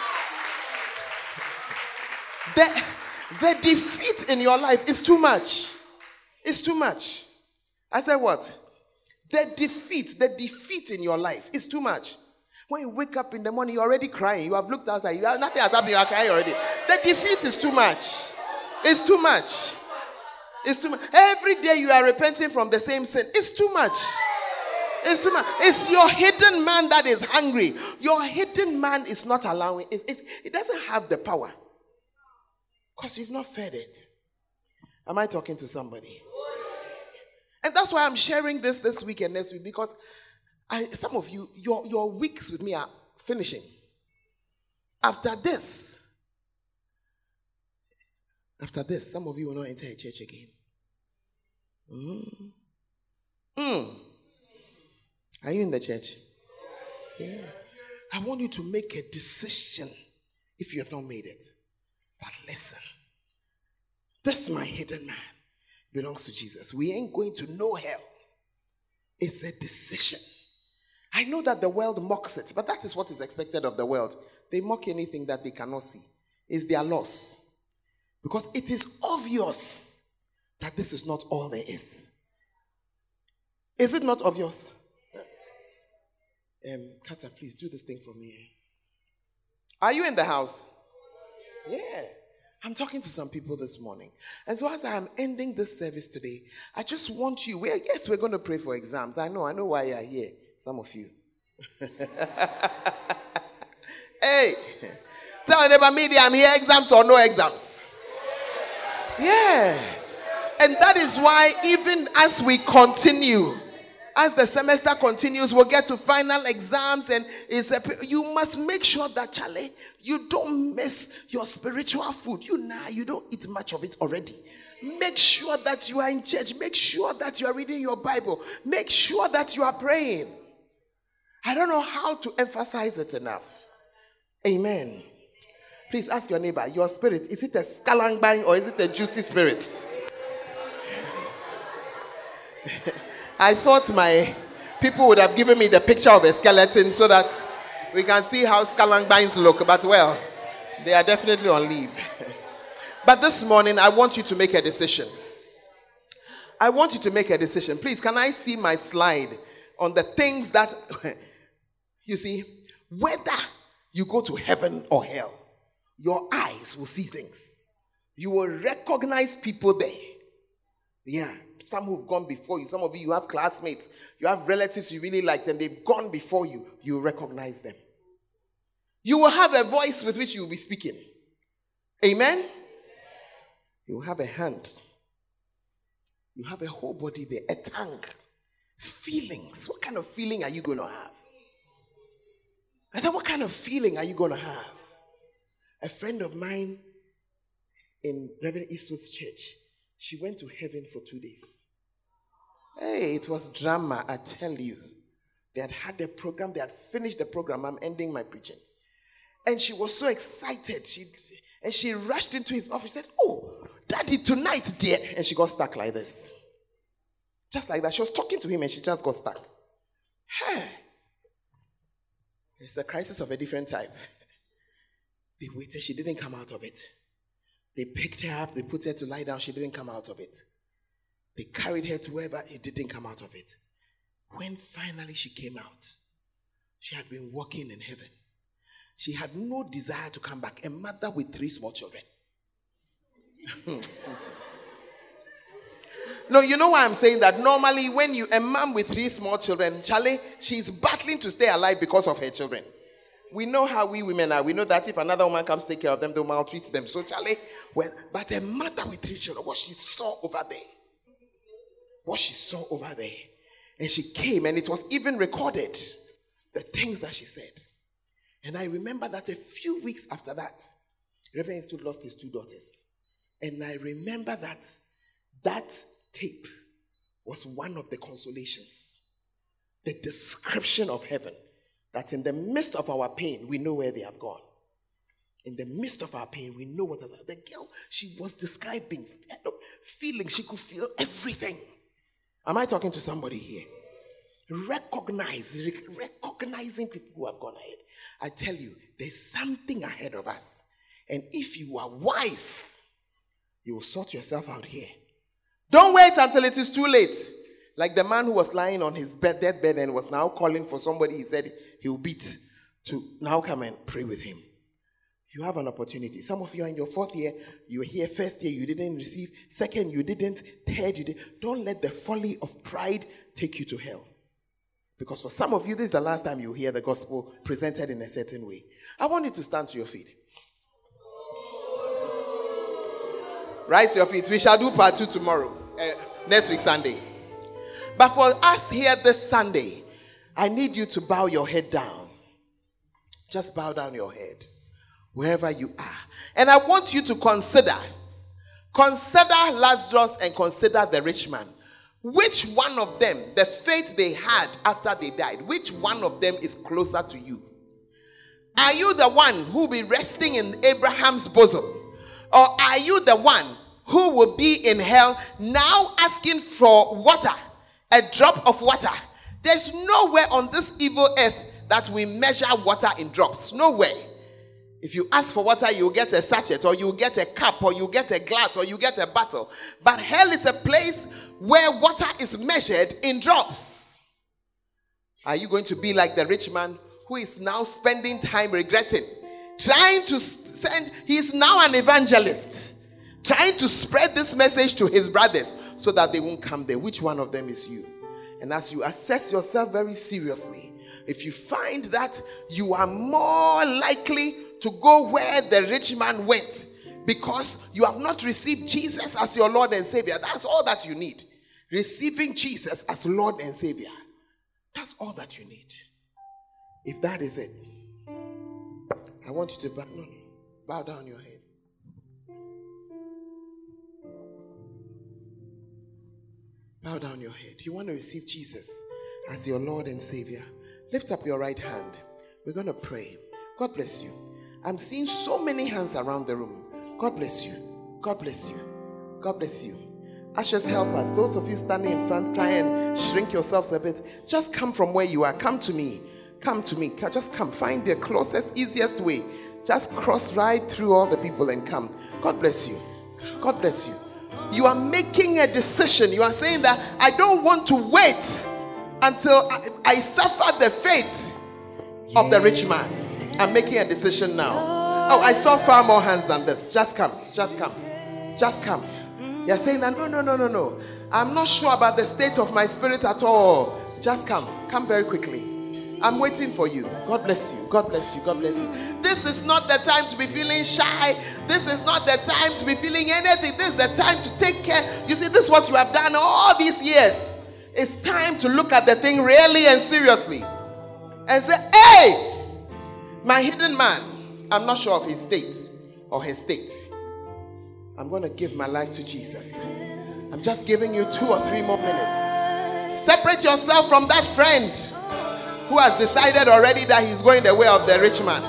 The, the defeat in your life is too much. It's too much. I said what? The defeat, the defeat in your life is too much. When you wake up in the morning, you're already crying. You have looked outside. You have, nothing has happened. You are crying already. The defeat is too much. It's too much. It's too much. Every day you are repenting from the same sin. It's too much. It's too much. It's your hidden man that is hungry. Your hidden man is not allowing. It's, it's, it doesn't have the power. Because you've not fed it. Am I talking to somebody? And that's why I'm sharing this this week and next week. Because I, some of you, your, your weeks with me are finishing. After this, after this, some of you will not enter a church again. Mm. Mm. Are you in the church? Yeah. I want you to make a decision if you have not made it. But listen, this my hidden man belongs to Jesus. We ain't going to know hell. It's a decision. I know that the world mocks it, but that is what is expected of the world. They mock anything that they cannot see. It's their loss. Because it is obvious that this is not all there is. Is it not obvious? Um, Kata, please do this thing for me. Are you in the house? Yeah. I'm talking to some people this morning. And so as I'm ending this service today, I just want you, we're, yes, we're going to pray for exams. I know, I know why you're here. Some of you. Hey, tell your neighbor, media, I'm here, exams or no exams? Yeah. And that is why even as we continue, as the semester continues, we'll get to final exams, and it's a, you must make sure that, Charlie, you don't miss your spiritual food. You nah, you don't eat much of it already. Make sure that you are in church. Make sure that you are reading your Bible. Make sure that you are praying. I don't know how to emphasize it enough. Amen. Please ask your neighbor, your spirit, is it a scalangbang or is it a juicy spirit? I thought my people would have given me the picture of a skeleton so that we can see how scalangbangs look. But well, they are definitely on leave. But this morning, I want you to make a decision. I want you to make a decision. Please, can I see my slide on the things that, you see, whether you go to heaven or hell, your eyes will see things. You will recognize people there. Yeah. Some who've gone before you. Some of you, you have classmates. You have relatives you really liked and they've gone before you. You recognize them. You will have a voice with which you will be speaking. Amen? You will have a hand. You have a whole body there. A tongue. Feelings. What kind of feeling are you going to have? I said, what kind of feeling are you going to have? A friend of mine in Reverend Eastwood's church, she went to heaven for two days. Hey, it was drama, I tell you. They had had the program, they had finished the program. I'm ending my preaching. And she was so excited. She and she rushed into his office and said, oh, Daddy, tonight, dear. And she got stuck like this. Just like that. She was talking to him and she just got stuck. Hey. It's a crisis of a different type. They waited, she didn't come out of it. They picked her up, they put her to lie down, she didn't come out of it. They carried her to wherever, it didn't come out of it. When finally she came out, she had been walking in heaven. She had no desire to come back. A mother with three small children. No, you know why I'm saying that? Normally, when you, a mom with three small children, Charlie, she's battling to stay alive because of her children. We know how we women are. We know that if another woman comes to take care of them, they'll maltreat them. So, Charlie, well, but a mother with three children, what she saw over there, what she saw over there, and she came, and it was even recorded, the things that she said. And I remember that a few weeks after that, Reverend Eastwood lost his two daughters. And I remember that that tape was one of the consolations, the description of heaven. That in the midst of our pain, we know where they have gone. In the midst of our pain, we know what has happened. The girl, she was describing feeling. She could feel everything. Am I talking to somebody here? Recognize, recognizing people who have gone ahead. I tell you, there's something ahead of us. And if you are wise, you will sort yourself out here. Don't wait until it is too late. Like the man who was lying on his bed, deathbed, and was now calling for somebody he said he will beat to now come and pray with him. You have an opportunity. Some of you are in your fourth year. You were here first year, you didn't receive. Second, you didn't. Third, you did. Don't let the folly of pride take you to hell. Because for some of you, this is the last time you hear the gospel presented in a certain way. I want you to stand to your feet. Rise to your feet. We shall do part two tomorrow. Uh, next week, Sunday. But for us here this Sunday, I need you to bow your head down. Just bow down your head wherever you are. And I want you to consider, consider Lazarus and consider the rich man. Which one of them, the faith they had after they died, which one of them is closer to you? Are you the one who will be resting in Abraham's bosom? Or are you the one who will be in hell now asking for water? A drop of water. There's nowhere on this evil earth that we measure water in drops. Nowhere. If you ask for water, you'll get a sachet, or you'll get a cup, or you get a glass, or you get a bottle. But hell is a place where water is measured in drops. Are you going to be like the rich man who is now spending time regretting, trying to send, he is now an evangelist, trying to spread this message to his brothers so that they won't come there? Which one of them is you? And as you assess yourself very seriously, if you find that you are more likely to go where the rich man went because you have not received Jesus as your Lord and Savior, that's all that you need. Receiving Jesus as Lord and Savior. That's all that you need. If that is it, I want you to bow, no, bow down your head. Bow down your head. You want to receive Jesus as your Lord and Savior? Lift up your right hand. We're going to pray. God bless you. I'm seeing so many hands around the room. God bless you. God bless you. God bless you. Ushers, help us. Those of you standing in front, try and shrink yourselves a bit. Just come from where you are. Come to me. Come to me. Just come. Find the closest, easiest way. Just cross right through all the people and come. God bless you. God bless you. You are making a decision. You are saying that I don't want to wait until I, I suffer the fate of the rich man. I'm making a decision now. Oh, I saw far more hands than this. Just come. Just come. Just come. You're saying that, no, no, no, no, no. I'm not sure about the state of my spirit at all. Just come. Come very quickly. I'm waiting for you. God bless you. God bless you. God bless you. This is not the time to be feeling shy. This is not the time to be feeling anything. This is the time to take care. You see, this is what you have done all these years. It's time to look at the thing really and seriously. And say, hey, my hidden man, I'm not sure of his state or his state. I'm going to give my life to Jesus. I'm just giving you two or three more minutes. Separate yourself from that friend who has decided already that he's going the way of the rich man.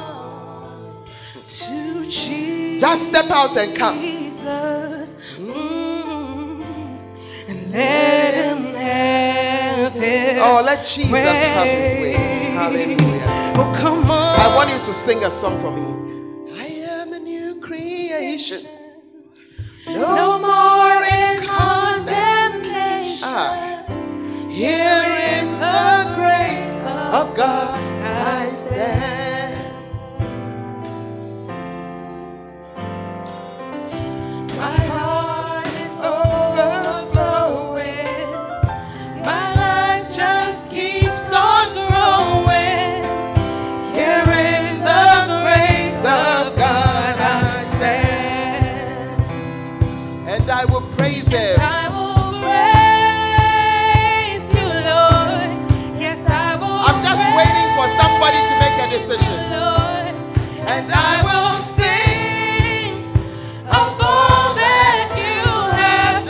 Just step out and come. And let him have his Oh, let Jesus have his way. Hallelujah. Oh, come on. I want you to sing a song for me. I am a new creation. No, No more in condemnation. Ah. Here in the grace of God I stand. My heart is overflowing. My life just keeps on growing. Here in the grace of God I stand. And I will praise him. I will praise you, Lord. Yes, I will. I'm just waiting for somebody to make a decision. Lord, and I will sing of all that you have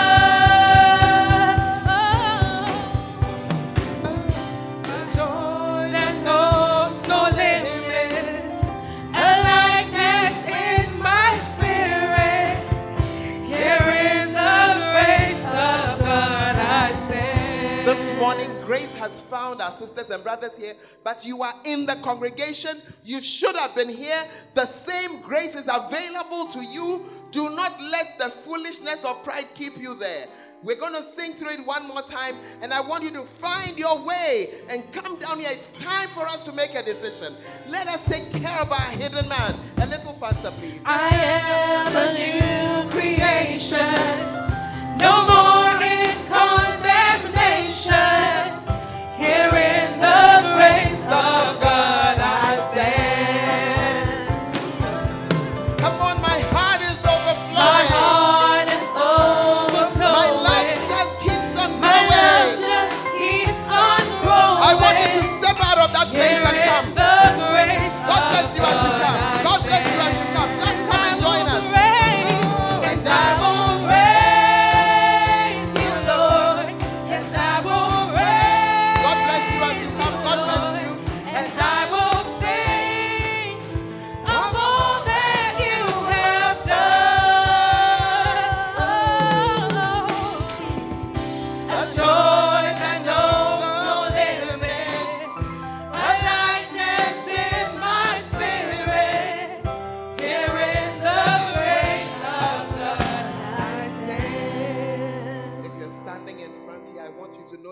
done. Oh, joy that knows no limit, a lightness in my spirit. Here in the grace of God I stand. This morning, grace has found our sisters and brothers here, but you are in the congregation. You should have been here. The same grace is available to you. Do not let the foolishness or pride keep you there. We're going to sing through it one more time, and I want you to find your way and come down here. It's time for us to make a decision. Let us take care of our hidden man. A little faster, please. I am a new creation, no more in condemnation. Here in the grace of God I stand. Come on, my heart is My overflowing. heart is overflowing. My life just keeps on My love growing. just keeps on growing. I want you to step out of that place Here and in come. the grace God bless you as you of come. God God I bless you as you come. Just come and join us. praise, and I will praise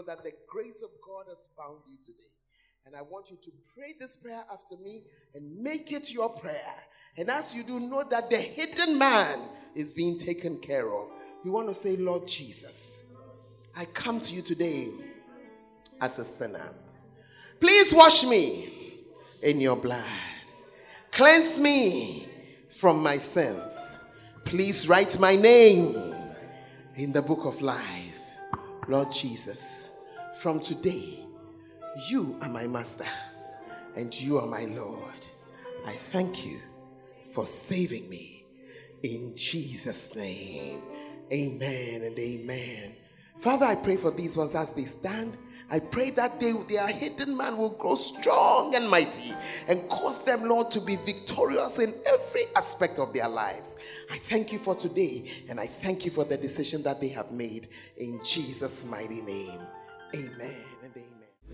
that the grace of God has found you today. And I want you to pray this prayer after me and make it your prayer. And as you do, know that the hidden man is being taken care of. You want to say, Lord Jesus, I come to you today as a sinner. Please wash me in your blood. Cleanse me from my sins. Please write my name in the book of life. Lord Jesus, from today, you are my master and you are my Lord. I thank you for saving me in Jesus' name. Amen and amen. Father, I pray for these ones as they stand. I pray that they, their hidden man will grow strong and mighty and cause them, Lord, to be victorious in every aspect of their lives. I thank you for today, and I thank you for the decision that they have made in Jesus' mighty name. Amen and amen.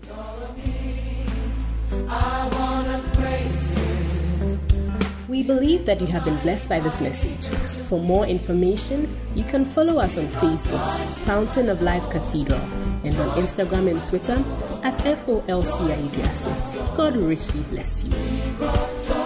I wanna praise you. We believe that you have been blessed by this message. For more information, you can follow us on Facebook, Fountain of Life Cathedral, and on Instagram and Twitter at F O L C I D U A S E. God richly bless you.